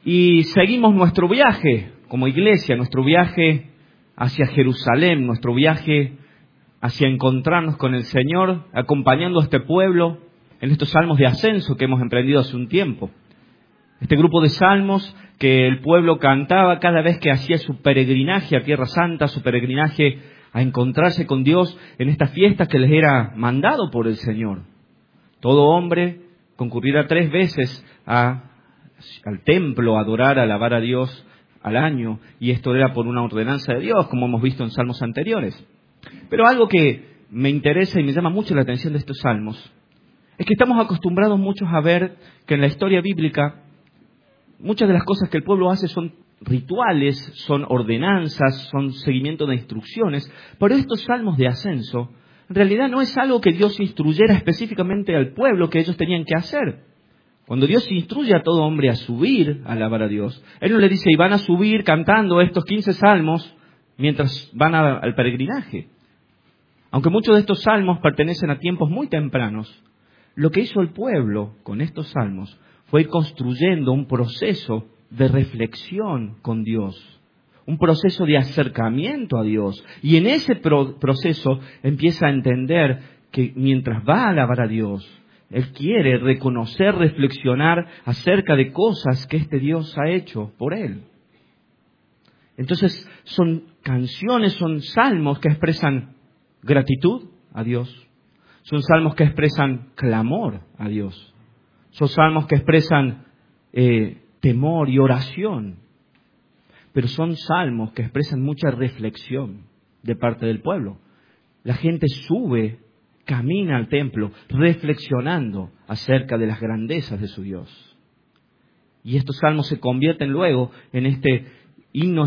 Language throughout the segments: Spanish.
Y seguimos nuestro viaje como iglesia, nuestro viaje hacia Jerusalén, nuestro viaje hacia encontrarnos con el Señor, acompañando a este pueblo en estos salmos de ascenso que hemos emprendido hace un tiempo. Este grupo de salmos que el pueblo cantaba cada vez que hacía su peregrinaje a Tierra Santa, su peregrinaje a encontrarse con Dios en esta fiesta que les era mandado por el Señor. Todo hombre concurrirá 3 veces al templo a adorar, a alabar a Dios al año, y esto era por una ordenanza de Dios, como hemos visto en salmos anteriores. Pero algo que me interesa y me llama mucho la atención de estos salmos es que estamos acostumbrados muchos a ver que en la historia bíblica muchas de las cosas que el pueblo hace son rituales, son ordenanzas, son seguimiento de instrucciones, pero estos salmos de ascenso en realidad no es algo que Dios instruyera específicamente al pueblo que ellos tenían que hacer. Cuando Dios instruye a todo hombre a subir a alabar a Dios, Él no le dice, y van a subir cantando estos 15 salmos mientras van al peregrinaje. Aunque muchos de estos salmos pertenecen a tiempos muy tempranos, lo que hizo el pueblo con estos salmos fue ir construyendo un proceso de reflexión con Dios, un proceso de acercamiento a Dios. Y en ese proceso empieza a entender que mientras va a alabar a Dios, Él quiere reconocer, reflexionar acerca de cosas que este Dios ha hecho por Él. Entonces son canciones, son salmos que expresan gratitud a Dios. Son salmos que expresan clamor a Dios. Son salmos que expresan temor y oración. Pero son salmos que expresan mucha reflexión de parte del pueblo. La gente sube, camina al templo, reflexionando acerca de las grandezas de su Dios. Y estos salmos se convierten luego en este himno,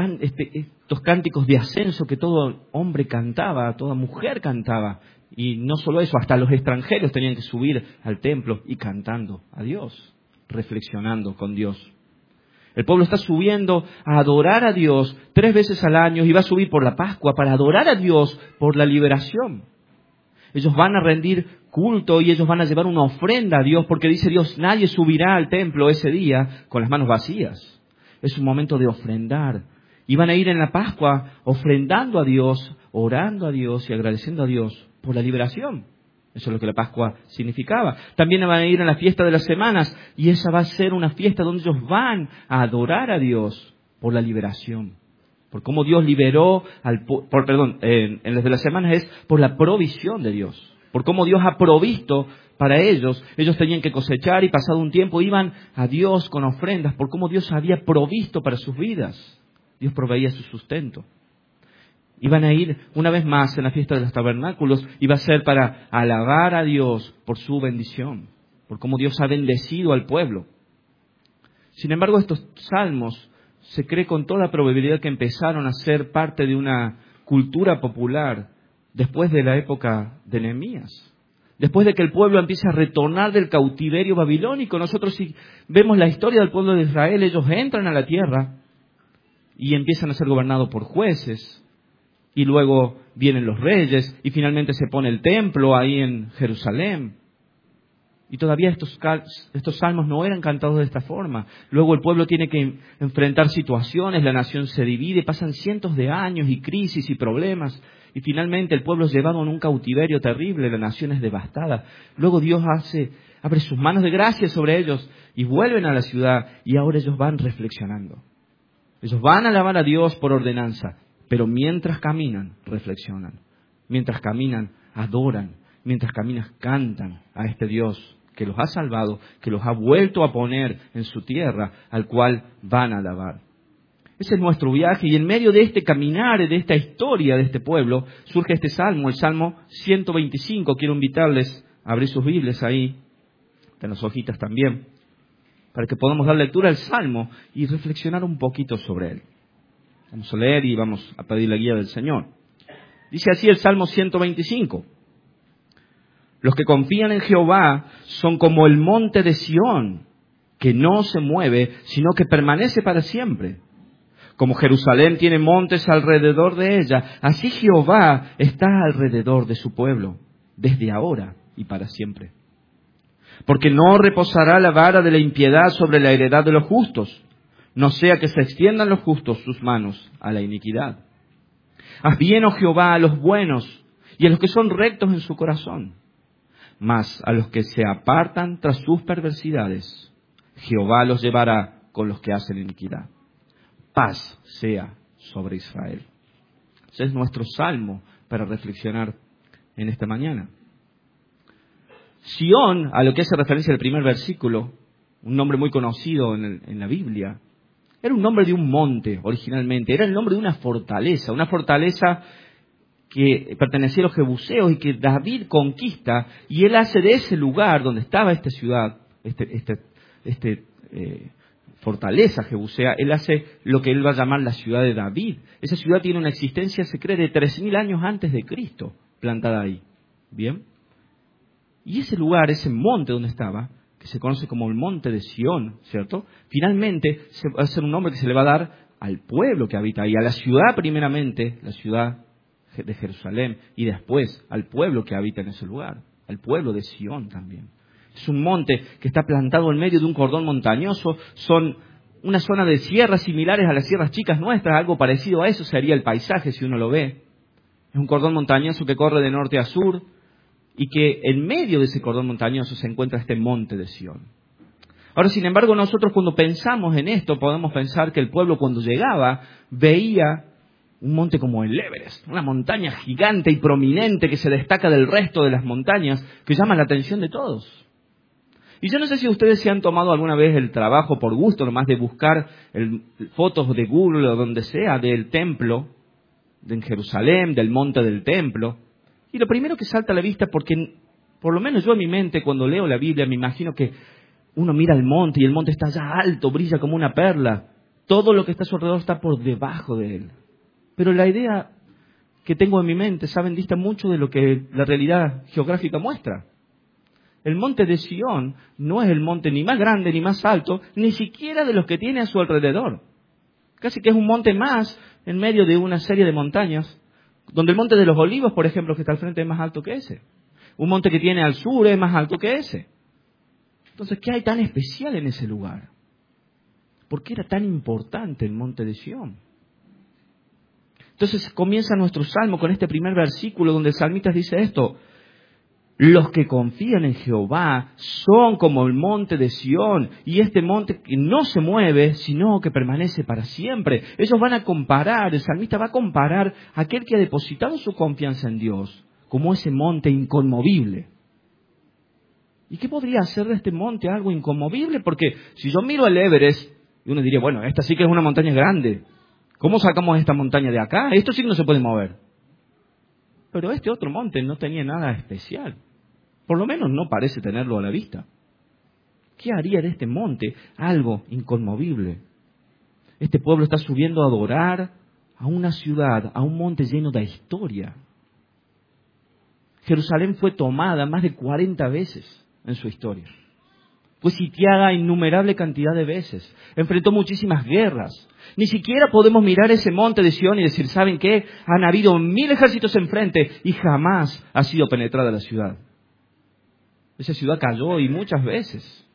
estos cánticos de ascenso que todo hombre cantaba, toda mujer cantaba. Y no solo eso, hasta los extranjeros tenían que subir al templo y cantando a Dios, reflexionando con Dios. El pueblo está subiendo a adorar a Dios 3 veces al año y va a subir por la Pascua para adorar a Dios por la liberación. Ellos van a rendir culto y ellos van a llevar una ofrenda a Dios porque dice Dios, nadie subirá al templo ese día con las manos vacías. Es un momento de ofrendar. Y van a ir en la Pascua ofrendando a Dios, orando a Dios y agradeciendo a Dios por la liberación. Eso es lo que la Pascua significaba. También van a ir a la fiesta de las semanas y esa va a ser una fiesta donde ellos van a adorar a Dios por la liberación. Por cómo Dios liberó en las de las semanas es por la provisión de Dios. Por cómo Dios ha provisto para ellos. Ellos tenían que cosechar y pasado un tiempo iban a Dios con ofrendas. Por cómo Dios había provisto para sus vidas. Dios proveía su sustento. Iban a ir una vez más en la fiesta de los tabernáculos y va a ser para alabar a Dios por su bendición. Por cómo Dios ha bendecido al pueblo. Sin embargo, estos salmos se cree con toda probabilidad que empezaron a ser parte de una cultura popular después de la época de Nehemías. Después de que el pueblo empieza a retornar del cautiverio babilónico, nosotros si vemos la historia del pueblo de Israel, ellos entran a la tierra y empiezan a ser gobernados por jueces. Y luego vienen los reyes y finalmente se pone el templo ahí en Jerusalén. Y todavía estos salmos no eran cantados de esta forma. Luego el pueblo tiene que enfrentar situaciones, la nación se divide, pasan cientos de años y crisis y problemas. Y finalmente el pueblo es llevado en un cautiverio terrible, la nación es devastada. Luego Dios abre sus manos de gracia sobre ellos y vuelven a la ciudad y ahora ellos van reflexionando. Ellos van a alabar a Dios por ordenanza, pero mientras caminan, reflexionan. Mientras caminan, adoran. Mientras caminan, cantan a este Dios que los ha salvado, que los ha vuelto a poner en su tierra, al cual van a alabar. Ese es nuestro viaje y en medio de este caminar, de esta historia de este pueblo, surge este salmo, el Salmo 125. Quiero invitarles a abrir sus Biblias ahí, en las hojitas también, para que podamos dar lectura al Salmo y reflexionar un poquito sobre él. Vamos a leer y vamos a pedir la guía del Señor. Dice así el Salmo 125. Los que confían en Jehová son como el monte de Sión, que no se mueve, sino que permanece para siempre. Como Jerusalén tiene montes alrededor de ella, así Jehová está alrededor de su pueblo, desde ahora y para siempre. Porque no reposará la vara de la impiedad sobre la heredad de los justos, no sea que se extiendan los justos sus manos a la iniquidad. Haz bien, oh Jehová, a los buenos y a los que son rectos en su corazón. Mas a los que se apartan tras sus perversidades, Jehová los llevará con los que hacen iniquidad. Paz sea sobre Israel. Ese es nuestro salmo para reflexionar en esta mañana. Sión, a lo que hace referencia al primer versículo, un nombre muy conocido en la Biblia, era un nombre de un monte originalmente, era el nombre de una fortaleza que pertenecía a los jebuseos y que David conquista, y él hace de ese lugar donde estaba esta ciudad, fortaleza jebusea, él hace lo que él va a llamar la ciudad de David. Esa ciudad tiene una existencia, se cree, de 3.000 años antes de Cristo, plantada ahí. ¿Bien? Y ese lugar, ese monte donde estaba, que se conoce como el monte de Sión, ¿cierto? Finalmente va a ser un nombre que se le va a dar al pueblo que habita ahí, a la ciudad primeramente, la ciudad de Jerusalén, y después al pueblo que habita en ese lugar, al pueblo de Sión también. Es un monte que está plantado en medio de un cordón montañoso, son una zona de sierras similares a las sierras chicas nuestras, algo parecido a eso sería el paisaje si uno lo ve. Es un cordón montañoso que corre de norte a sur, y que en medio de ese cordón montañoso se encuentra este monte de Sión. Ahora, sin embargo, nosotros cuando pensamos en esto, podemos pensar que el pueblo cuando llegaba veía un monte como el Everest, una montaña gigante y prominente que se destaca del resto de las montañas, que llama la atención de todos. Y yo no sé si ustedes se han tomado alguna vez el trabajo por gusto, nomás de buscar fotos de Google o donde sea del templo en Jerusalén, del monte del templo. Y lo primero que salta a la vista, porque por lo menos yo en mi mente cuando leo la Biblia me imagino que uno mira el monte y el monte está allá alto, brilla como una perla. Todo lo que está a su alrededor está por debajo de él. Pero la idea que tengo en mi mente, saben, dista mucho de lo que la realidad geográfica muestra. El monte de Sión no es el monte ni más grande ni más alto, ni siquiera de los que tiene a su alrededor. Casi que es un monte más en medio de una serie de montañas, donde el monte de los Olivos, por ejemplo, que está al frente, es más alto que ese. Un monte que tiene al sur es más alto que ese. Entonces, ¿qué hay tan especial en ese lugar? ¿Por qué era tan importante el monte de Sión? Entonces comienza nuestro salmo con este primer versículo donde el salmista dice esto: los que confían en Jehová son como el monte de Sión, y este monte que no se mueve, sino que permanece para siempre. Ellos van a comparar, el salmista va a comparar a aquel que ha depositado su confianza en Dios como ese monte inconmovible. ¿Y qué podría hacer de este monte algo inconmovible? Porque si yo miro el Everest, uno diría, bueno, esta sí que es una montaña grande. ¿Cómo sacamos esta montaña de acá? Esto sí que no se puede mover. Pero este otro monte no tenía nada especial. Por lo menos no parece tenerlo a la vista. ¿Qué haría de este monte algo inconmovible? Este pueblo está subiendo a adorar a una ciudad, a un monte lleno de historia. Jerusalén fue tomada más de 40 veces en su historia. Fue sitiada innumerable cantidad de veces. Enfrentó muchísimas guerras. Ni siquiera podemos mirar ese monte de Sión y decir, ¿saben qué? Han habido 1000 ejércitos enfrente y jamás ha sido penetrada la ciudad. Esa ciudad cayó y muchas veces.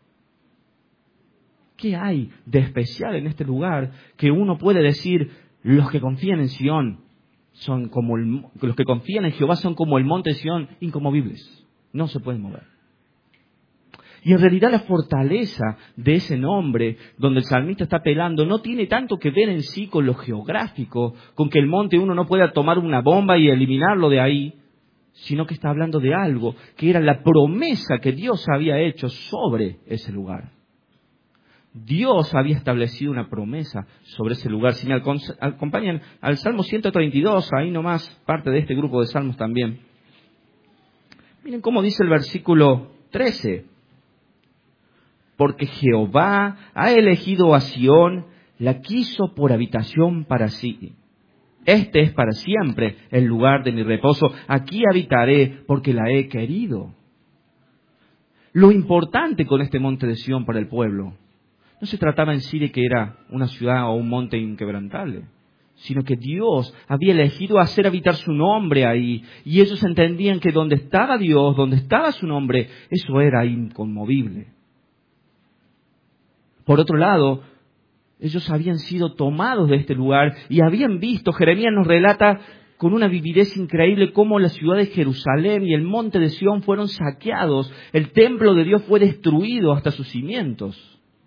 ¿Qué hay de especial en este lugar que uno puede decir, los que confían en Sión son como los que confían en Jehová son como el monte de Sión, inconmovibles? No se pueden mover. Y en realidad la fortaleza de ese nombre, donde el salmista está apelando, no tiene tanto que ver en sí con lo geográfico, con que el monte uno no pueda tomar una bomba y eliminarlo de ahí, sino que está hablando de algo que era la promesa que Dios había hecho sobre ese lugar. Dios había establecido una promesa sobre ese lugar. Si me acompañan al Salmo 132, ahí nomás, parte de este grupo de salmos también. Miren cómo dice el versículo 13. Porque Jehová ha elegido a Sión, la quiso por habitación para sí. Este es para siempre el lugar de mi reposo. Aquí habitaré porque la he querido. Lo importante con este monte de Sión para el pueblo, no se trataba en sí de que era una ciudad o un monte inquebrantable, sino que Dios había elegido hacer habitar su nombre ahí. Y ellos entendían que donde estaba Dios, donde estaba su nombre, eso era inconmovible. Por otro lado, Ellos habían sido tomados de este lugar y habían visto, Jeremías nos relata con una vividez increíble cómo la ciudad de Jerusalén y el monte de Sión fueron saqueados, el templo de Dios fue destruido hasta sus cimientos.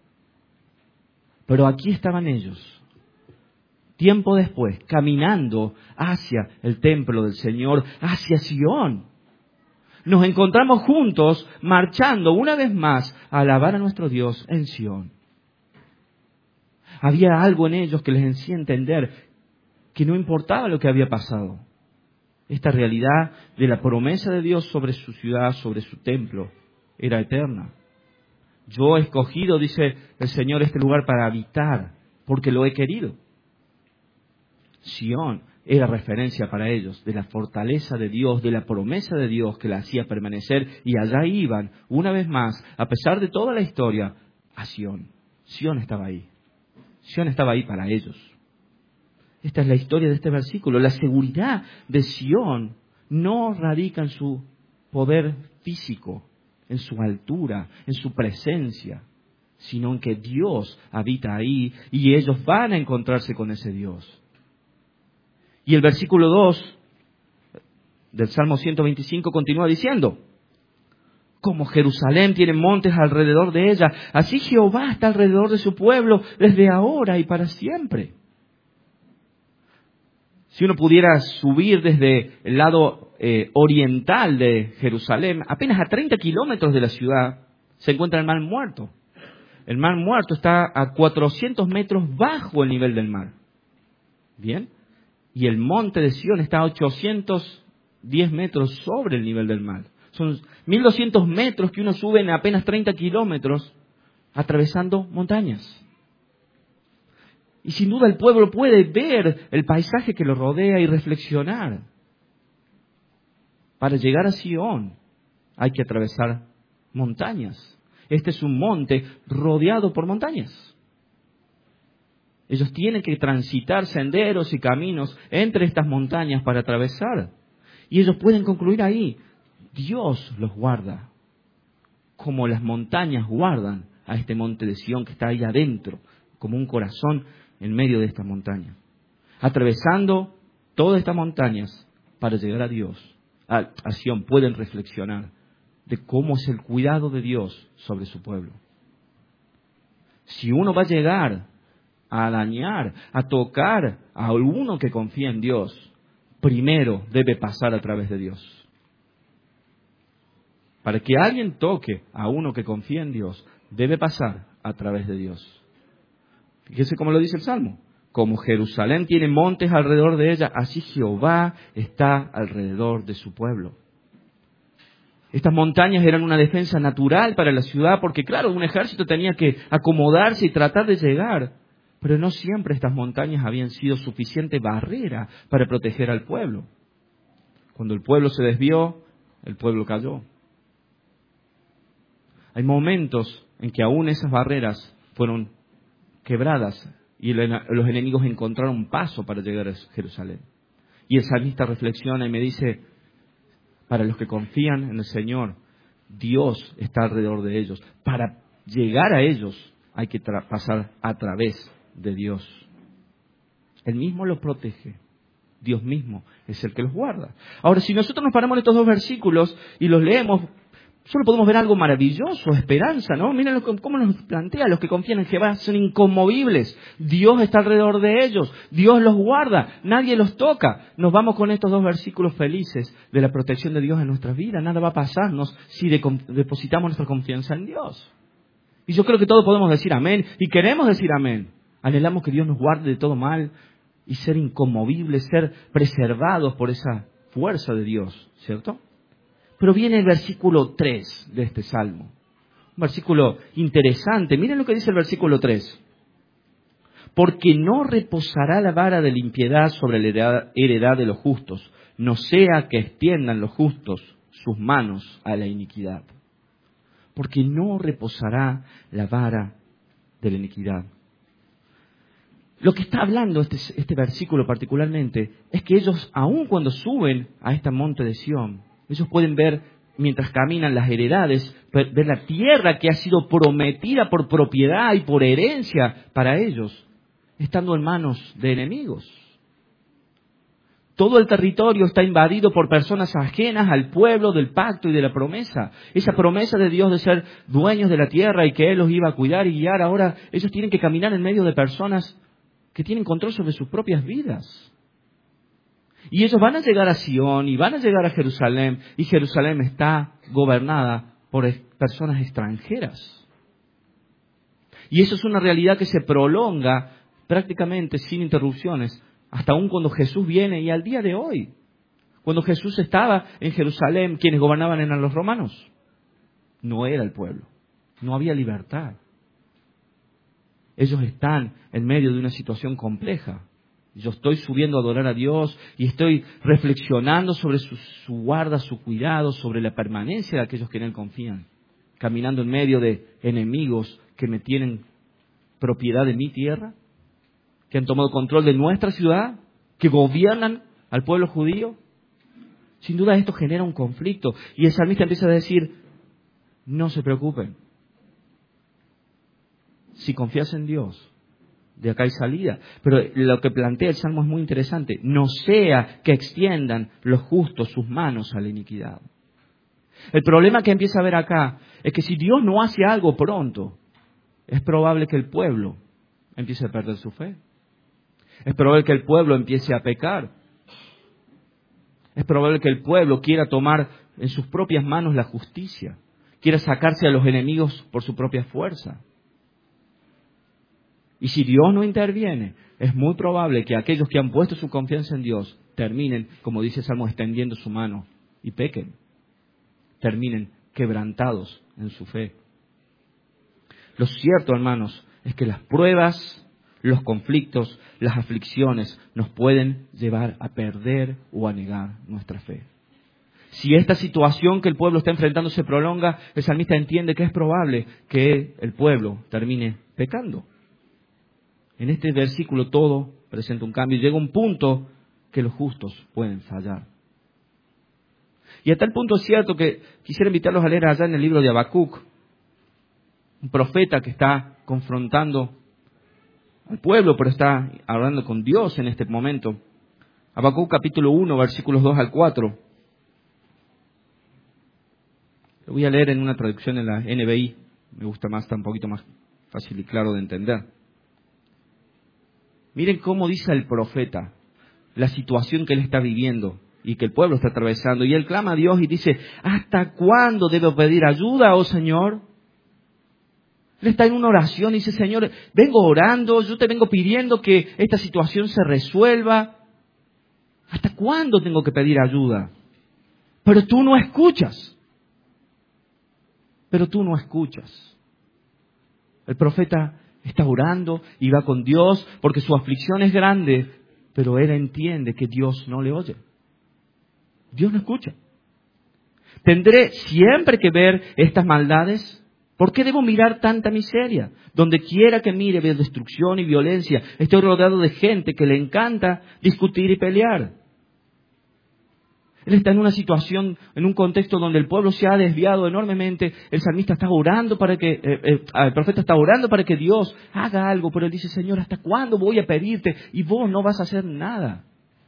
Pero aquí estaban ellos, tiempo después, caminando hacia el templo del Señor, hacia Sión. Nos encontramos juntos, marchando una vez más a alabar a nuestro Dios en Sión. Había algo en ellos que les hacía entender que no importaba lo que había pasado. Esta realidad de la promesa de Dios sobre su ciudad, sobre su templo, era eterna. Yo he escogido, dice el Señor, este lugar para habitar, porque lo he querido. Sión era referencia para ellos de la fortaleza de Dios, de la promesa de Dios que la hacía permanecer, y allá iban, una vez más, a pesar de toda la historia, a Sión. Sión estaba ahí. Sión estaba ahí para ellos. Esta es la historia de este versículo. La seguridad de Sión no radica en su poder físico, en su altura, en su presencia, sino en que Dios habita ahí y ellos van a encontrarse con ese Dios. Y el versículo 2 del Salmo 125 continúa diciendo: como Jerusalén tiene montes alrededor de ella, así Jehová está alrededor de su pueblo desde ahora y para siempre. Si uno pudiera subir desde el lado oriental de Jerusalén, apenas a 30 kilómetros de la ciudad, se encuentra el Mar Muerto. El Mar Muerto está a 400 metros bajo el nivel del mar. ¿Bien? Y el monte de Sión está a 810 metros sobre el nivel del mar. Son 1.200 metros que uno sube en apenas 30 kilómetros atravesando montañas. Y sin duda el pueblo puede ver el paisaje que lo rodea y reflexionar. Para llegar a Sión hay que atravesar montañas. Este es un monte rodeado por montañas. Ellos tienen que transitar senderos y caminos entre estas montañas para atravesar. Y ellos pueden concluir ahí: Dios los guarda, como las montañas guardan a este monte de Sión que está ahí adentro, como un corazón en medio de esta montaña. Atravesando todas estas montañas para llegar a Dios, a Sión, pueden reflexionar de cómo es el cuidado de Dios sobre su pueblo. Si uno va a llegar a dañar, a tocar a alguno que confía en Dios, primero debe pasar a través de Dios. Para que alguien toque a uno que confía en Dios, debe pasar a través de Dios. Fíjese cómo lo dice el Salmo: como Jerusalén tiene montes alrededor de ella, así Jehová está alrededor de su pueblo. Estas montañas eran una defensa natural para la ciudad, porque claro, un ejército tenía que acomodarse y tratar de llegar. Pero no siempre estas montañas habían sido suficiente barrera para proteger al pueblo. Cuando el pueblo se desvió, el pueblo cayó. Hay momentos en que aún esas barreras fueron quebradas y los enemigos encontraron paso para llegar a Jerusalén. Y el salmista reflexiona y me dice: para los que confían en el Señor, Dios está alrededor de ellos. Para llegar a ellos hay que pasar a través de Dios. Él mismo los protege. Dios mismo es el que los guarda. Ahora, si nosotros nos paramos en estos dos versículos y los leemos, solo podemos ver algo maravilloso, esperanza, ¿no? Miren cómo nos plantea: los que confían en Jehová son inconmovibles. Dios está alrededor de ellos. Dios los guarda. Nadie los toca. Nos vamos con estos dos versículos felices de la protección de Dios en nuestras vidas. Nada va a pasarnos si depositamos nuestra confianza en Dios. Y yo creo que todos podemos decir amén. Y queremos decir amén. Anhelamos que Dios nos guarde de todo mal y ser inconmovibles, ser preservados por esa fuerza de Dios, ¿cierto? Pero viene el versículo 3 de este salmo. Un versículo interesante. Miren lo que dice el versículo 3. Porque no reposará la vara de la impiedad sobre la heredad de los justos, no sea que extiendan los justos sus manos a la iniquidad. Porque no reposará la vara de la iniquidad. Lo que está hablando este versículo particularmente es que ellos, aun cuando suben a este monte de Sión, ellos pueden ver mientras caminan las heredades, ver la tierra que ha sido prometida por propiedad y por herencia para ellos, estando en manos de enemigos. Todo el territorio está invadido por personas ajenas al pueblo del pacto y de la promesa. Esa promesa de Dios de ser dueños de la tierra y que Él los iba a cuidar y guiar, ahora ellos tienen que caminar en medio de personas que tienen control sobre sus propias vidas. Y ellos van a llegar a Sion y van a llegar a Jerusalén, y Jerusalén está gobernada por personas extranjeras. Y eso es una realidad que se prolonga prácticamente sin interrupciones, hasta aún cuando Jesús viene y al día de hoy. Cuando Jesús estaba en Jerusalén, quienes gobernaban eran los romanos. No era el pueblo. No había libertad. Ellos están en medio de una situación compleja. Yo estoy subiendo a adorar a Dios y estoy reflexionando sobre su guarda, su cuidado, sobre la permanencia de aquellos que en Él confían. Caminando en medio de enemigos que me tienen propiedad de mi tierra, que han tomado control de nuestra ciudad, que gobiernan al pueblo judío. Sin duda esto genera un conflicto. Y el salmista empieza a decir, no se preocupen. Si confías en Dios, de acá hay salida. Pero lo que plantea el Salmo es muy interesante. No sea que extiendan los justos sus manos a la iniquidad. El problema que empieza a ver acá es que si Dios no hace algo pronto, es probable que el pueblo empiece a perder su fe. Es probable que el pueblo empiece a pecar. Es probable que el pueblo quiera tomar en sus propias manos la justicia. Quiera sacarse a los enemigos por su propia fuerza. Y si Dios no interviene, es muy probable que aquellos que han puesto su confianza en Dios terminen, como dice el Salmo, extendiendo su mano y pequen. Terminen quebrantados en su fe. Lo cierto, hermanos, es que las pruebas, los conflictos, las aflicciones nos pueden llevar a perder o a negar nuestra fe. Si esta situación que el pueblo está enfrentando se prolonga, el salmista entiende que es probable que el pueblo termine pecando. En este versículo todo presenta un cambio. Llega un punto que los justos pueden fallar. Y a tal punto es cierto que quisiera invitarlos a leer allá en el libro de Habacuc, un profeta que está confrontando al pueblo, pero está hablando con Dios en este momento. Habacuc capítulo 1, versículos 2 al 4. Lo voy a leer en una traducción en la NBI. Me gusta más, está un poquito más fácil y claro de entender. Miren cómo dice el profeta la situación que él está viviendo y que el pueblo está atravesando. Y él clama a Dios y dice, ¿hasta cuándo debo pedir ayuda, oh Señor? Él está en una oración y dice, Señor, vengo orando, yo te vengo pidiendo que esta situación se resuelva. ¿Hasta cuándo tengo que pedir ayuda? Pero tú no escuchas. Pero tú no escuchas. El profeta está orando y va con Dios porque su aflicción es grande, pero él entiende que Dios no le oye. Dios no escucha. ¿Tendré siempre que ver estas maldades? ¿Por qué debo mirar tanta miseria? Donde quiera que mire veo destrucción y violencia. Estoy rodeado de gente que le encanta discutir y pelear. Él está en una situación, en un contexto donde el pueblo se ha desviado enormemente. El salmista está orando para que, el profeta está orando para que Dios haga algo, pero él dice, Señor, ¿hasta cuándo voy a pedirte? Y vos no vas a hacer nada.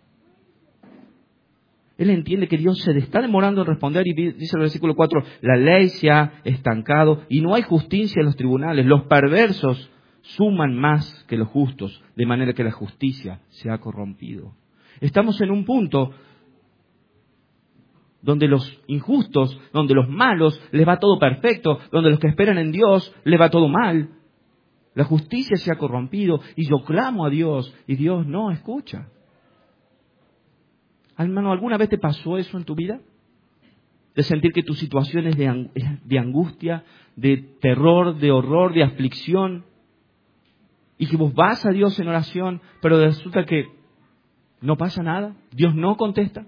Él entiende que Dios se le está demorando en responder y dice el versículo 4, la ley se ha estancado y no hay justicia en los tribunales. Los perversos suman más que los justos, de manera que la justicia se ha corrompido. Estamos en un punto donde los injustos, donde los malos les va todo perfecto, donde los que esperan en Dios les va todo mal. La justicia se ha corrompido y yo clamo a Dios y Dios no escucha. Hermano, ¿alguna vez te pasó eso en tu vida? De sentir que tu situación es de angustia, de terror, de horror, de aflicción, y que vos vas a Dios en oración, pero resulta que no pasa nada, Dios no contesta.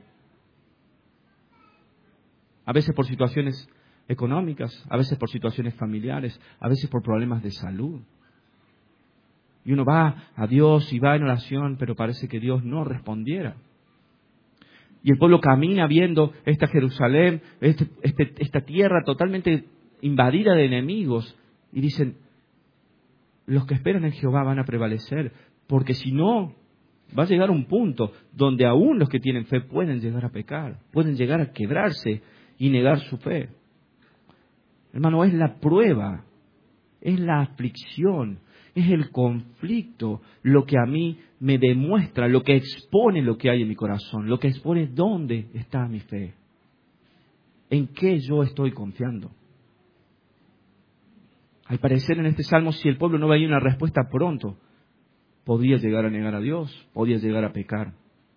A veces por situaciones económicas, a veces por situaciones familiares, a veces por problemas de salud. Y uno va a Dios y va en oración, pero parece que Dios no respondiera. Y el pueblo camina viendo esta Jerusalén, esta tierra totalmente invadida de enemigos. Y dicen, los que esperan en Jehová van a prevalecer. Porque si no, va a llegar un punto donde aún los que tienen fe pueden llegar a pecar, pueden llegar a quebrarse y negar su fe. Hermano, es la prueba, es la aflicción, es el conflicto lo que a mí me demuestra, lo que expone lo que hay en mi corazón, lo que expone dónde está mi fe, en qué yo estoy confiando. Al parecer en este salmo, si el pueblo no veía una respuesta pronto, podría llegar a negar a Dios, podría llegar a pecar.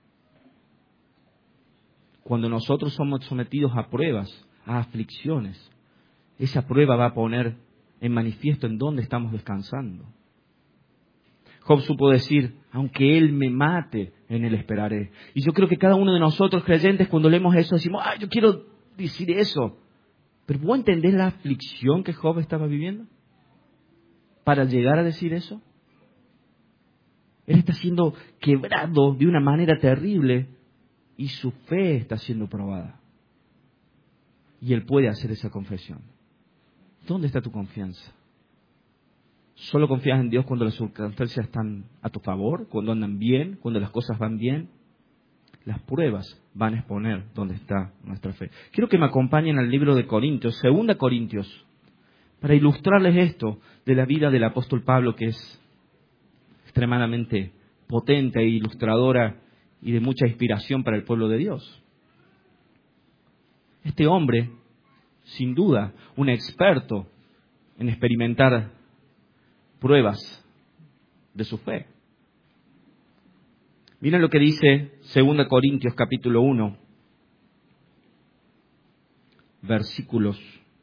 Cuando nosotros somos sometidos a pruebas, a aflicciones, esa prueba va a poner en manifiesto en dónde estamos descansando. Job supo decir, aunque Él me mate, en Él esperaré. Y yo creo que cada uno de nosotros creyentes, cuando leemos eso, decimos, yo quiero decir eso. Pero ¿vos entendés la aflicción que Job estaba viviendo para llegar a decir eso? Él está siendo quebrado de una manera terrible y su fe está siendo probada. Y él puede hacer esa confesión. ¿Dónde está tu confianza? ¿Solo confías en Dios cuando las circunstancias están a tu favor, cuando andan bien, cuando las cosas van bien? Las pruebas van a exponer dónde está nuestra fe. Quiero que me acompañen al libro de Corintios, 2 Corintios, para ilustrarles esto de la vida del apóstol Pablo, que es extremadamente potente e ilustradora y de mucha inspiración para el pueblo de Dios. Este hombre, sin duda, un experto en experimentar pruebas de su fe. Miren lo que dice 2 Corintios capítulo 1, versículos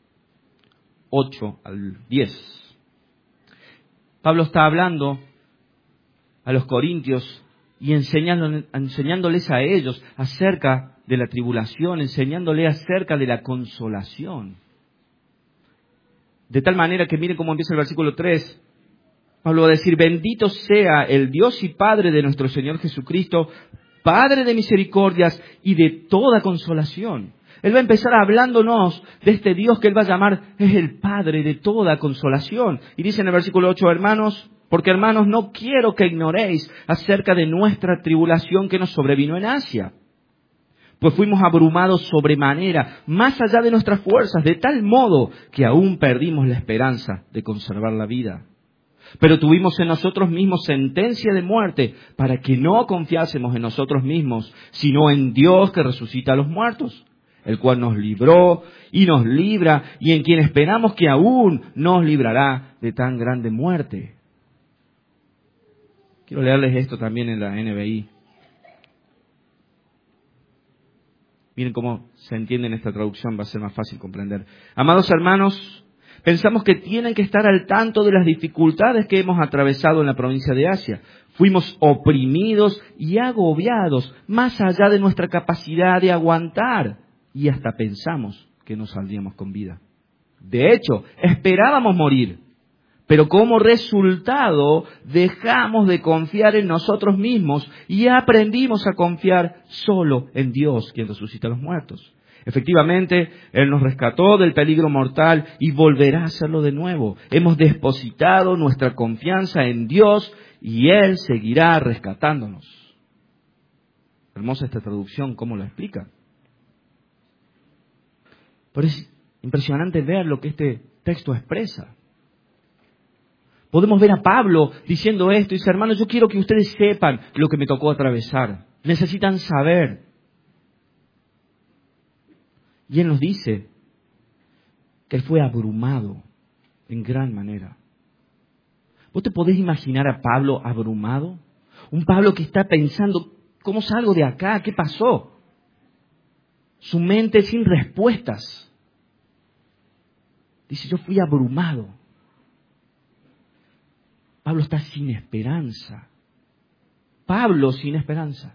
8 al 10. Pablo está hablando a los corintios y enseñándoles a ellos acerca de la tribulación, enseñándoles acerca de la consolación. De tal manera que miren cómo empieza el versículo 3. Pablo va a decir, bendito sea el Dios y Padre de nuestro Señor Jesucristo, Padre de misericordias y de toda consolación. Él va a empezar hablándonos de este Dios que él va a llamar es el Padre de toda consolación. Y dice en el versículo 8, porque hermanos, no quiero que ignoréis acerca de nuestra tribulación que nos sobrevino en Asia. Pues fuimos abrumados sobremanera, más allá de nuestras fuerzas, de tal modo que aún perdimos la esperanza de conservar la vida. Pero tuvimos en nosotros mismos sentencia de muerte para que no confiásemos en nosotros mismos, sino en Dios que resucita a los muertos, el cual nos libró y nos libra y en quien esperamos que aún nos librará de tan grande muerte. Quiero leerles esto también en la NBI. Miren cómo se entiende en esta traducción, va a ser más fácil comprender. Amados hermanos, pensamos que tienen que estar al tanto de las dificultades que hemos atravesado en la provincia de Asia. Fuimos oprimidos y agobiados más allá de nuestra capacidad de aguantar y hasta pensamos que no saldríamos con vida. De hecho, esperábamos morir, pero como resultado dejamos de confiar en nosotros mismos y aprendimos a confiar solo en Dios, quien resucita a los muertos. Efectivamente, Él nos rescató del peligro mortal y volverá a hacerlo de nuevo. Hemos depositado nuestra confianza en Dios y Él seguirá rescatándonos. Hermosa esta traducción, ¿cómo lo explica? Pero es impresionante ver lo que este texto expresa. Podemos ver a Pablo diciendo esto y dice, hermanos, yo quiero que ustedes sepan lo que me tocó atravesar. Necesitan saber. Y él nos dice que él fue abrumado en gran manera. ¿Vos te podés imaginar a Pablo abrumado? Un Pablo que está pensando, ¿cómo salgo de acá? ¿Qué pasó? Su mente sin respuestas. Dice, yo fui abrumado. Pablo está sin esperanza. Pablo sin esperanza.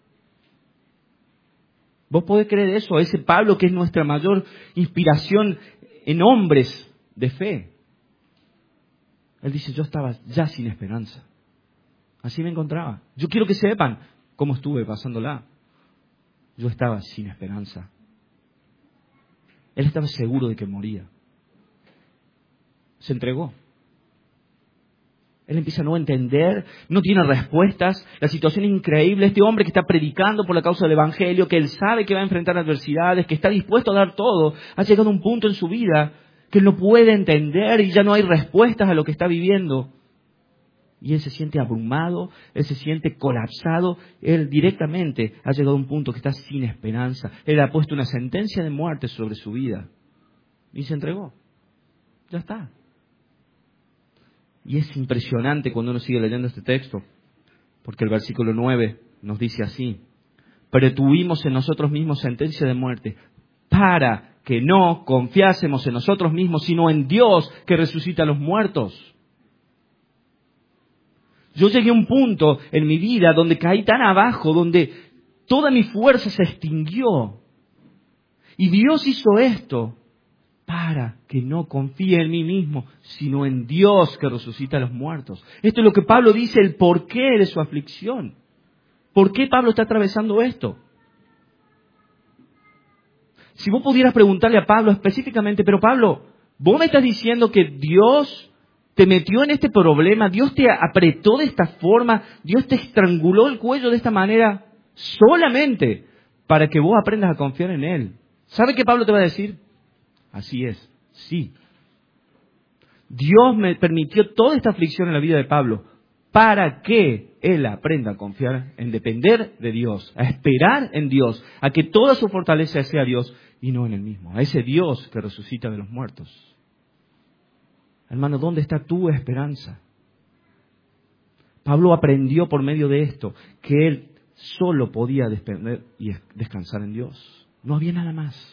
¿Vos podés creer eso? Ese Pablo que es nuestra mayor inspiración en hombres de fe. Él dice, yo estaba ya sin esperanza. Así me encontraba. Yo quiero que sepan cómo estuve pasándola. yo estaba sin esperanza. Él estaba seguro de que moría. Se entregó. Él empieza a no entender, no tiene respuestas. La situación es increíble. Este hombre que está predicando por la causa del Evangelio, que él sabe que va a enfrentar adversidades, que está dispuesto a dar todo, ha llegado a un punto en su vida que él no puede entender y ya no hay respuestas a lo que está viviendo. Y él se siente abrumado, él se siente colapsado. Él directamente ha llegado a un punto que está sin esperanza. Él ha puesto una sentencia de muerte sobre su vida. Y se entregó. Ya está. Y es impresionante cuando uno sigue leyendo este texto, porque el versículo 9 nos dice así: pero tuvimos en nosotros mismos sentencia de muerte, para que no confiásemos en nosotros mismos, sino en Dios que resucita a los muertos. Yo llegué a un punto en mi vida donde caí tan abajo, donde toda mi fuerza se extinguió. Y Dios hizo esto para que no confíe en mí mismo, sino en Dios que resucita a los muertos. Esto es lo que Pablo dice, el porqué de su aflicción. ¿Por qué Pablo está atravesando esto? Si vos pudieras preguntarle a Pablo específicamente, pero Pablo, vos me estás diciendo que Dios te metió en este problema, Dios te apretó de esta forma, Dios te estranguló el cuello de esta manera, solamente para que vos aprendas a confiar en Él. ¿Sabe qué Pablo te va a decir? Así es, sí. Dios me permitió toda esta aflicción en la vida de Pablo para que él aprenda a confiar, en depender de Dios, a esperar en Dios, a que toda su fortaleza sea Dios y no en él mismo, a ese Dios que resucita de los muertos. Hermano, ¿dónde está tu esperanza? Pablo aprendió por medio de esto que él solo podía depender y descansar en Dios. No había nada más.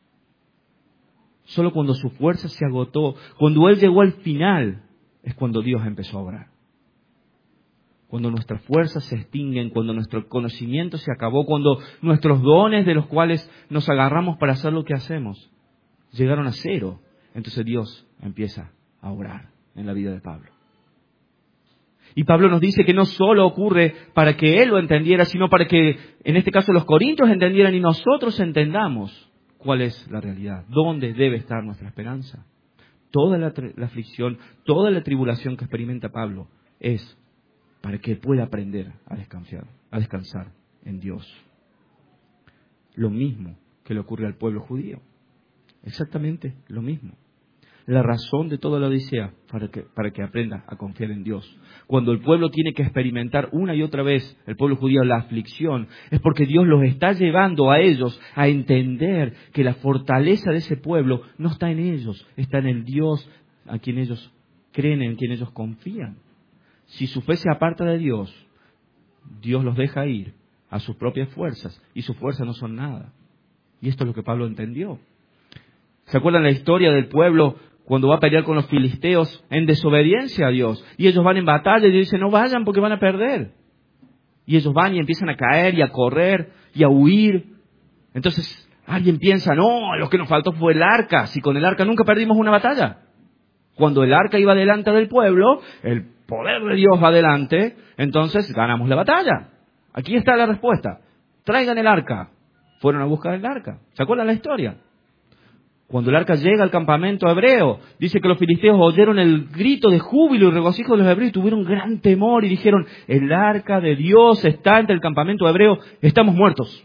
Solo cuando su fuerza se agotó, cuando él llegó al final, es cuando Dios empezó a obrar. Cuando nuestras fuerzas se extinguen, cuando nuestro conocimiento se acabó, cuando nuestros dones de los cuales nos agarramos para hacer lo que hacemos, llegaron a cero, entonces Dios empieza a obrar en la vida de Pablo. Y Pablo nos dice que no solo ocurre para que él lo entendiera, sino para que, en este caso, los corintios entendieran y nosotros entendamos cuál es la realidad, dónde debe estar nuestra esperanza. Toda la aflicción, toda la tribulación que experimenta Pablo es para que pueda aprender a descansar en Dios. Lo mismo que le ocurre al pueblo judío. Exactamente lo mismo. La razón de toda la odisea para que aprenda a confiar en Dios. Cuando el pueblo tiene que experimentar una y otra vez, el pueblo judío, la aflicción, es porque Dios los está llevando a ellos a entender que la fortaleza de ese pueblo no está en ellos, está en el Dios a quien ellos creen, en quien ellos confían. Si su fe se aparta de Dios, Dios los deja ir a sus propias fuerzas y sus fuerzas no son nada. Y esto es lo que Pablo entendió. ¿Se acuerdan la historia del pueblo cuando va a pelear con los filisteos en desobediencia a Dios? Y ellos van en batalla y Dios dice, no vayan porque van a perder. Y ellos van y empiezan a caer y a correr y a huir. Entonces alguien piensa, no, lo que nos faltó fue el arca. Si con el arca nunca perdimos una batalla. Cuando el arca iba delante del pueblo, el poder de Dios va adelante, entonces ganamos la batalla. Aquí está la respuesta. Traigan el arca. Fueron a buscar el arca. ¿Se acuerdan la historia? Cuando el arca llega al campamento hebreo, dice que los filisteos oyeron el grito de júbilo y regocijo de los hebreos y tuvieron gran temor y dijeron, el arca de Dios está entre el campamento hebreo, estamos muertos.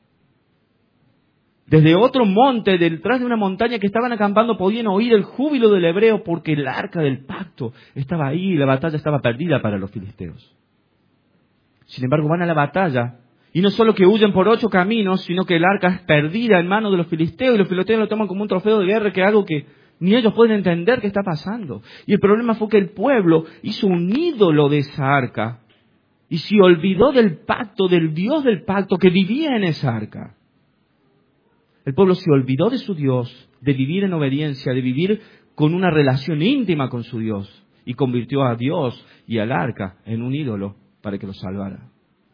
Desde otro monte, detrás de una montaña que estaban acampando, podían oír el júbilo del hebreo porque el arca del pacto estaba ahí y la batalla estaba perdida para los filisteos. Sin embargo, van a la batalla y no solo que huyen por 8 caminos, sino que el arca es perdida en manos de los filisteos y los filisteos lo toman como un trofeo de guerra, que es algo que ni ellos pueden entender qué está pasando. Y el problema fue que el pueblo hizo un ídolo de esa arca y se olvidó del pacto, del Dios del pacto que vivía en esa arca. El pueblo se olvidó de su Dios, de vivir en obediencia, de vivir con una relación íntima con su Dios y convirtió a Dios y al arca en un ídolo para que lo salvara.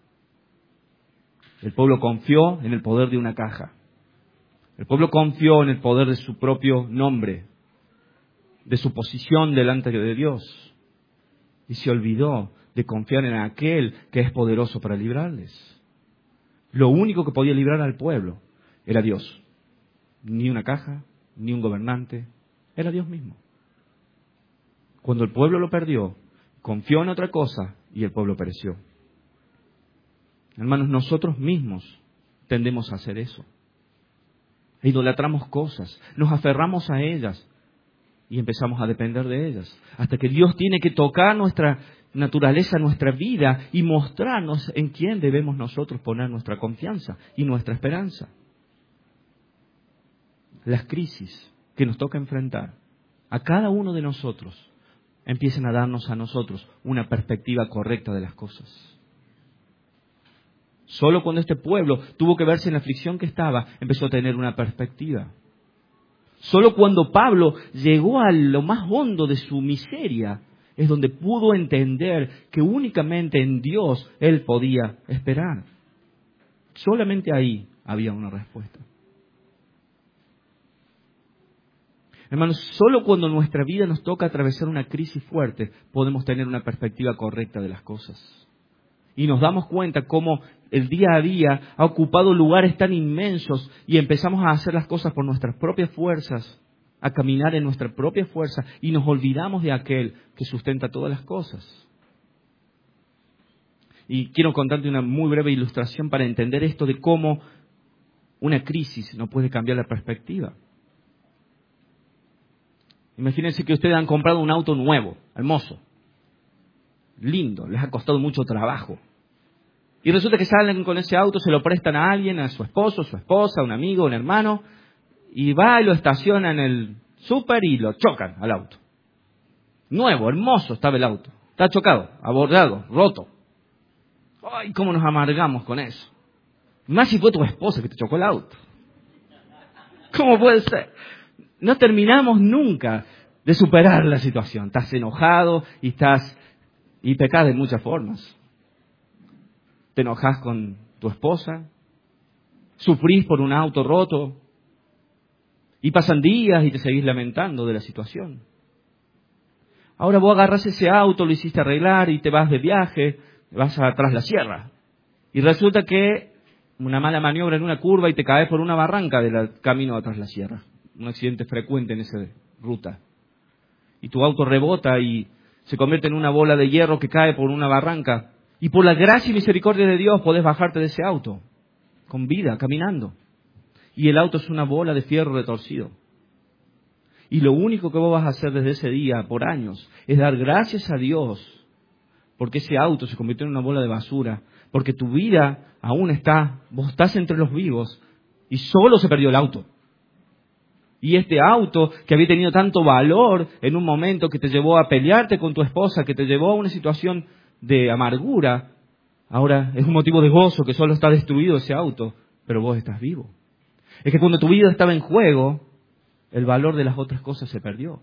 El pueblo confió en el poder de una caja. El pueblo confió en el poder de su propio nombre, de su posición delante de Dios. Y se olvidó de confiar en aquel que es poderoso para librarles. Lo único que podía librar al pueblo era Dios. Ni una caja, ni un gobernante, era Dios mismo. Cuando el pueblo lo perdió, confió en otra cosa y el pueblo pereció. Hermanos, nosotros mismos tendemos a hacer eso. Idolatramos cosas, nos aferramos a ellas y empezamos a depender de ellas. Hasta que Dios tiene que tocar nuestra naturaleza, nuestra vida y mostrarnos en quién debemos nosotros poner nuestra confianza y nuestra esperanza. Las crisis que nos toca enfrentar a cada uno de nosotros empiezan a darnos a nosotros una perspectiva correcta de las cosas. Solo cuando este pueblo tuvo que verse en la aflicción que estaba, empezó a tener una perspectiva. Solo cuando Pablo llegó a lo más hondo de su miseria, es donde pudo entender que únicamente en Dios él podía esperar. Solamente ahí había una respuesta. Hermanos, solo cuando nuestra vida nos toca atravesar una crisis fuerte, podemos tener una perspectiva correcta de las cosas. Y nos damos cuenta cómo el día a día ha ocupado lugares tan inmensos y empezamos a hacer las cosas por nuestras propias fuerzas, a caminar en nuestra propia fuerza y nos olvidamos de aquel que sustenta todas las cosas. Y quiero contarte una muy breve ilustración para entender esto de cómo una crisis no puede cambiar la perspectiva. Imagínense que ustedes han comprado un auto nuevo, hermoso, lindo, les ha costado mucho trabajo. Y resulta que salen con ese auto, se lo prestan a alguien, a su esposo, su esposa, un amigo, un hermano, y va y lo estaciona en el súper y lo chocan al auto. Nuevo, hermoso estaba el auto. Está chocado, abordado, roto. ¡Ay, cómo nos amargamos con eso! Más si fue tu esposa que te chocó el auto. ¿Cómo puede ser? No terminamos nunca de superar la situación. Estás enojado y pecas de muchas formas. Te enojas con tu esposa, sufrís por un auto roto y pasan días y te seguís lamentando de la situación. Ahora vos agarrás ese auto, lo hiciste arreglar y te vas de viaje, vas atrás la sierra. Y resulta que una mala maniobra en una curva y te caes por una barranca del camino atrás la sierra. Un accidente frecuente en esa ruta. Y tu auto rebota y se convierte en una bola de hierro que cae por una barranca. Y por la gracia y misericordia de Dios podés bajarte de ese auto, con vida, caminando. Y el auto es una bola de fierro retorcido. Y lo único que vos vas a hacer desde ese día, por años, es dar gracias a Dios, porque ese auto se convirtió en una bola de basura, porque tu vida aún vos estás entre los vivos, y solo se perdió el auto. Y este auto que había tenido tanto valor en un momento que te llevó a pelearte con tu esposa, que te llevó a una situación de amargura, ahora es un motivo de gozo que solo está destruido ese auto, pero vos estás vivo. Es que cuando tu vida estaba en juego, el valor de las otras cosas se perdió.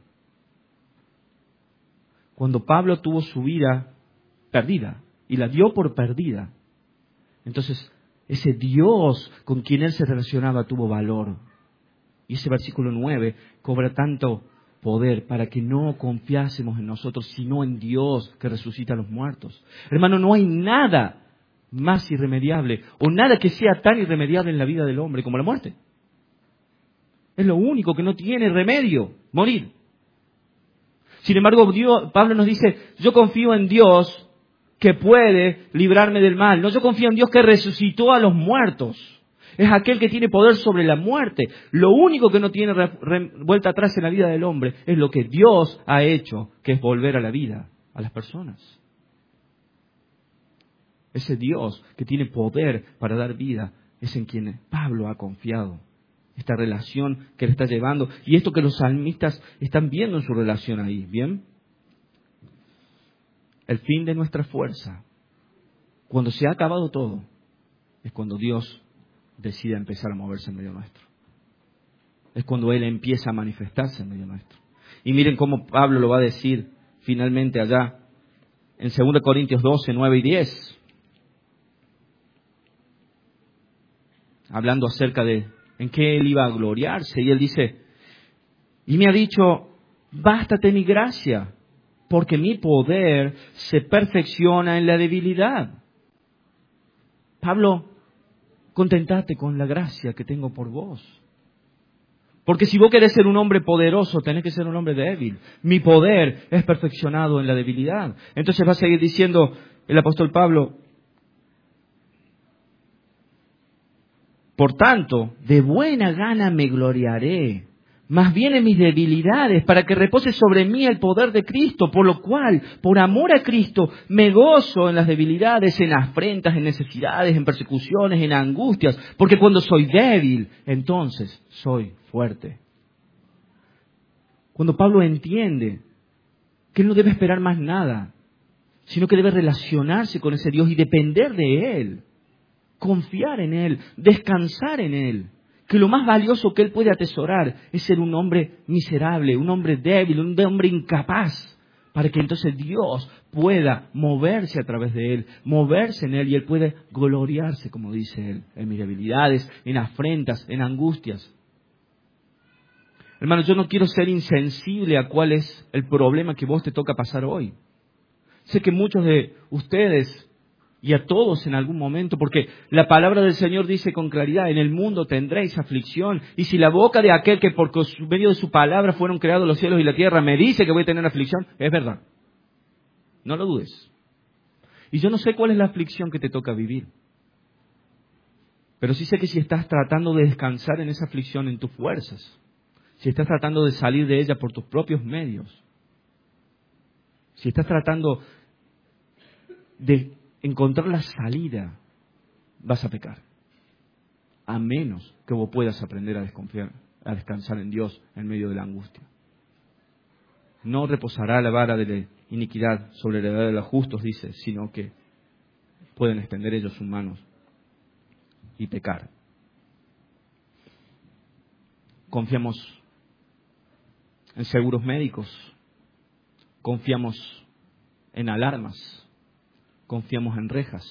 Cuando Pablo tuvo su vida perdida y la dio por perdida, entonces ese Dios con quien él se relacionaba tuvo valor. Y ese versículo 9 cobra tanto poder para que no confiásemos en nosotros, sino en Dios que resucita a los muertos. Hermano, no hay nada más irremediable o nada que sea tan irremediable en la vida del hombre como la muerte. Es lo único que no tiene remedio, morir. Sin embargo, Pablo nos dice, yo confío en Dios que puede librarme del mal. No, yo confío en Dios que resucitó a los muertos. Es aquel que tiene poder sobre la muerte. Lo único que no tiene vuelta atrás en la vida del hombre es lo que Dios ha hecho, que es volver a la vida a las personas. Ese Dios que tiene poder para dar vida es en quien Pablo ha confiado. Esta relación que le está llevando y esto que los salmistas están viendo en su relación ahí, ¿bien? El fin de nuestra fuerza, cuando se ha acabado todo, es cuando Dios decide empezar a moverse en medio nuestro. Es cuando Él empieza a manifestarse en medio nuestro. Y miren cómo Pablo lo va a decir finalmente allá en 2 Corintios 12, 9 y 10. Hablando acerca de en qué Él iba a gloriarse. Y Él dice, y me ha dicho, bástate mi gracia, porque mi poder se perfecciona en la debilidad. Pablo Contentate con la gracia que tengo por vos. Porque si vos querés ser un hombre poderoso, tenés que ser un hombre débil. Mi poder es perfeccionado en la debilidad. Entonces va a seguir diciendo el apóstol Pablo, por tanto, de buena gana me gloriaré, más bien en mis debilidades, para que repose sobre mí el poder de Cristo, por lo cual, por amor a Cristo, me gozo en las debilidades, en afrentas, en necesidades, en persecuciones, en angustias, porque cuando soy débil, entonces soy fuerte. Cuando Pablo entiende que él no debe esperar más nada, sino que debe relacionarse con ese Dios y depender de Él, confiar en Él, descansar en Él, que lo más valioso que Él puede atesorar es ser un hombre miserable, un hombre débil, un hombre incapaz, para que entonces Dios pueda moverse a través de Él, moverse en Él y Él puede gloriarse, como dice Él, en mis debilidades, en afrentas, en angustias. Hermanos, yo no quiero ser insensible a cuál es el problema que vos te toca pasar hoy. Sé que muchos de ustedes y a todos en algún momento, porque la palabra del Señor dice con claridad, en el mundo tendréis aflicción, y si la boca de aquel que por medio de su palabra fueron creados los cielos y la tierra me dice que voy a tener aflicción, es verdad. No lo dudes. Y yo no sé cuál es la aflicción que te toca vivir, pero sí sé que si estás tratando de descansar en esa aflicción en tus fuerzas, si estás tratando de salir de ella por tus propios medios, si estás tratando de encontrar la salida, vas a pecar. A menos que vos puedas aprender a desconfiar, a descansar en Dios en medio de la angustia. No reposará la vara de la iniquidad sobre la edad de los justos, dice, sino que pueden extender ellos sus manos y pecar. Confiamos en seguros médicos, confiamos en alarmas, confiamos en rejas.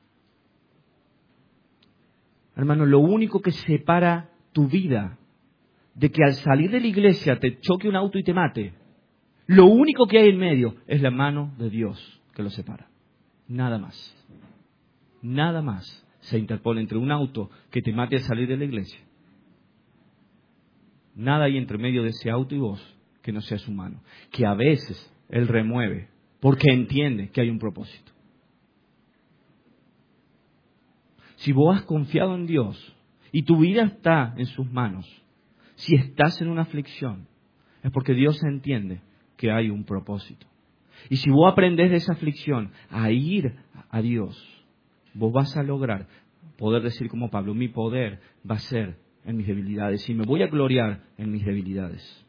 Hermano, lo único que separa tu vida de que al salir de la iglesia te choque un auto y te mate, lo único que hay en medio es la mano de Dios que lo separa. Nada más. Nada más se interpone entre un auto que te mate al salir de la iglesia. Nada hay entre medio de ese auto y vos que no sea su mano, que a veces Él remueve porque entiende que hay un propósito. Si vos has confiado en Dios y tu vida está en sus manos, si estás en una aflicción, es porque Dios entiende que hay un propósito. Y si vos aprendés de esa aflicción a ir a Dios, vos vas a lograr poder decir como Pablo, mi poder va a ser en mis debilidades y me voy a gloriar en mis debilidades.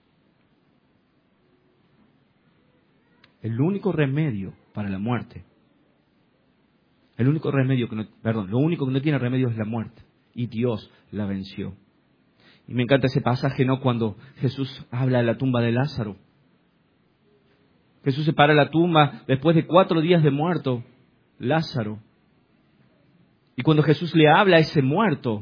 El único remedio para la muerte, lo único que no tiene remedio es la muerte. Y Dios la venció. Y me encanta ese pasaje, ¿no? Cuando Jesús habla de la tumba de Lázaro. Jesús se para en la tumba después de 4 días de muerto, Lázaro. Y cuando Jesús le habla a ese muerto,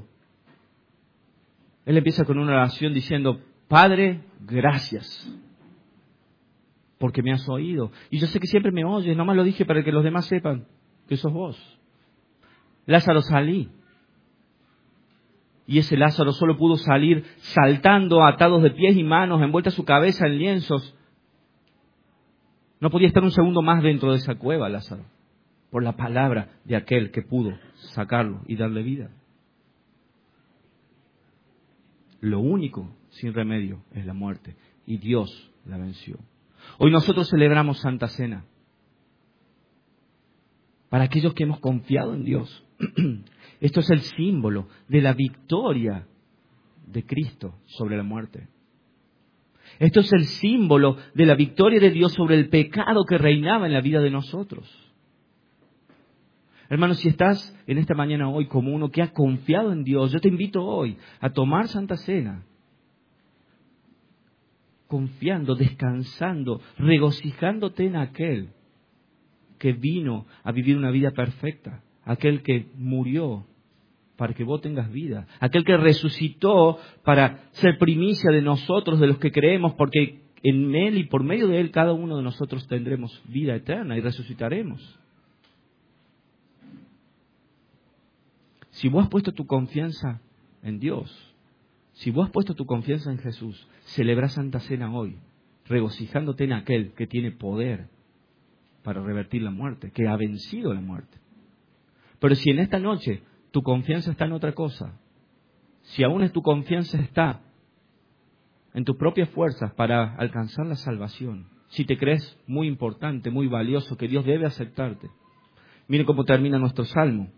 Él empieza con una oración diciendo, Padre, gracias, porque me has oído. Y yo sé que siempre me oyes, nomás lo dije para que los demás sepan que sos vos. Lázaro, salí. Y ese Lázaro solo pudo salir saltando, atados de pies y manos, envuelta su cabeza en lienzos. No podía estar un segundo más dentro de esa cueva, Lázaro, por la palabra de aquel que pudo sacarlo y darle vida. Lo único sin remedio es la muerte, y Dios la venció. Hoy nosotros celebramos Santa Cena. Para aquellos que hemos confiado en Dios, esto es el símbolo de la victoria de Cristo sobre la muerte. Esto es el símbolo de la victoria de Dios sobre el pecado que reinaba en la vida de nosotros. Hermanos, si estás en esta mañana hoy como uno que ha confiado en Dios, yo te invito hoy a tomar Santa Cena, confiando, descansando, regocijándote en aquel que vino a vivir una vida perfecta, aquel que murió para que vos tengas vida, aquel que resucitó para ser primicia de nosotros, de los que creemos, porque en Él y por medio de Él cada uno de nosotros tendremos vida eterna y resucitaremos. Si vos has puesto tu confianza en Dios, si vos has puesto tu confianza en Jesús, celebra Santa Cena hoy, regocijándote en aquel que tiene poder para revertir la muerte, que ha vencido la muerte. Pero si en esta noche tu confianza está en otra cosa, si aún tu confianza está en tus propias fuerzas para alcanzar la salvación, si te crees muy importante, muy valioso, que Dios debe aceptarte, miren cómo termina nuestro salmo.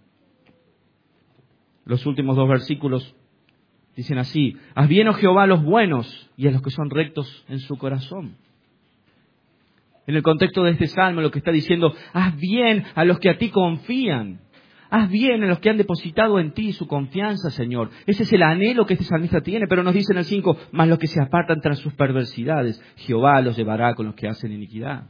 Los últimos 2 versículos dicen así: haz bien, oh Jehová, a los buenos y a los que son rectos en su corazón. En el contexto de este salmo lo que está diciendo: haz bien a los que a ti confían. Haz bien a los que han depositado en ti su confianza, Señor. Ese es el anhelo que este salmista tiene, pero nos dice en el 5, más los que se apartan tras sus perversidades, Jehová los llevará con los que hacen iniquidad.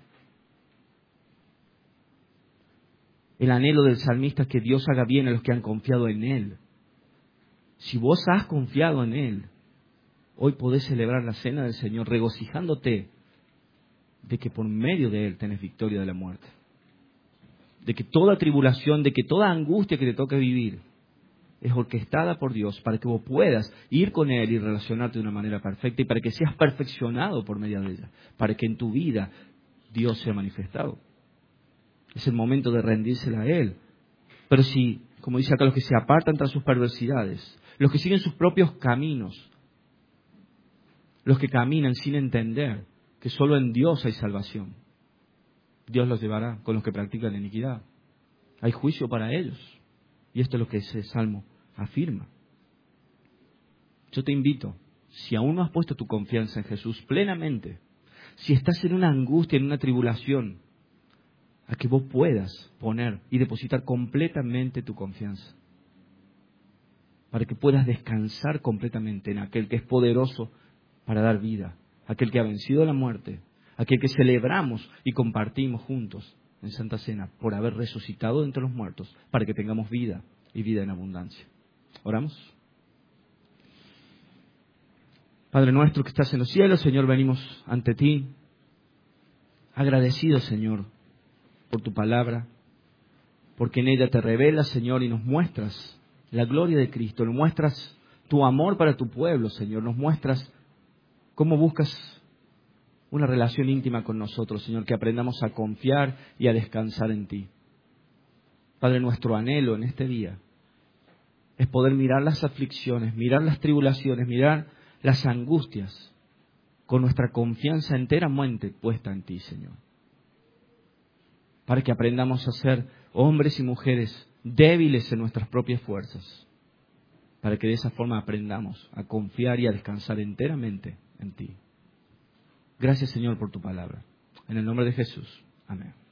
El anhelo del salmista es que Dios haga bien a los que han confiado en Él. Si vos has confiado en Él, hoy podés celebrar la cena del Señor regocijándote de que por medio de Él tenés victoria de la muerte. De que toda tribulación, de que toda angustia que te toque vivir es orquestada por Dios para que vos puedas ir con Él y relacionarte de una manera perfecta y para que seas perfeccionado por medio de ella, para que en tu vida Dios sea manifestado. Es el momento de rendírsela a Él. Pero si, como dice acá, los que se apartan tras sus perversidades, los que siguen sus propios caminos, los que caminan sin entender que solo en Dios hay salvación, Dios los llevará con los que practican la iniquidad. Hay juicio para ellos. Y esto es lo que ese salmo afirma. Yo te invito, si aún no has puesto tu confianza en Jesús plenamente, si estás en una angustia, en una tribulación, a que vos puedas poner y depositar completamente tu confianza. Para que puedas descansar completamente en aquel que es poderoso para dar vida, aquel que ha vencido la muerte, aquel que celebramos y compartimos juntos en Santa Cena por haber resucitado de entre los muertos, para que tengamos vida y vida en abundancia. ¿Oramos? Padre nuestro que estás en los cielos, Señor, venimos ante ti, agradecidos, Señor, por tu palabra, porque en ella te revelas, Señor, y nos muestras la gloria de Cristo, nos muestras tu amor para tu pueblo, Señor, nos muestras cómo buscas una relación íntima con nosotros, Señor, que aprendamos a confiar y a descansar en ti. Padre, nuestro anhelo en este día es poder mirar las aflicciones, mirar las tribulaciones, mirar las angustias con nuestra confianza enteramente puesta en ti, Señor. Para que aprendamos a ser hombres y mujeres débiles en nuestras propias fuerzas. Para que de esa forma aprendamos a confiar y a descansar enteramente en ti. Gracias, Señor, por tu palabra. En el nombre de Jesús. Amén.